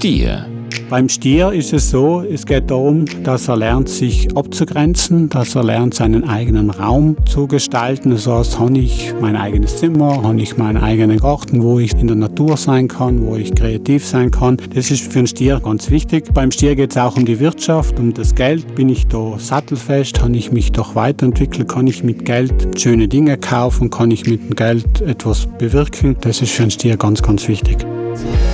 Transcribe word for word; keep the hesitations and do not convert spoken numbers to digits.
Stier. Beim Stier ist es so, es geht darum, dass er lernt, sich abzugrenzen, dass er lernt, seinen eigenen Raum zu gestalten. Das heißt, habe ich mein eigenes Zimmer, habe ich meinen eigenen Garten, wo ich in der Natur sein kann, wo ich kreativ sein kann. Das ist für einen Stier ganz wichtig. Beim Stier geht es auch um die Wirtschaft, um das Geld. Bin ich da sattelfest, kann ich mich doch weiterentwickeln, kann ich mit Geld schöne Dinge kaufen, kann ich mit dem Geld etwas bewirken. Das ist für einen Stier ganz, ganz wichtig.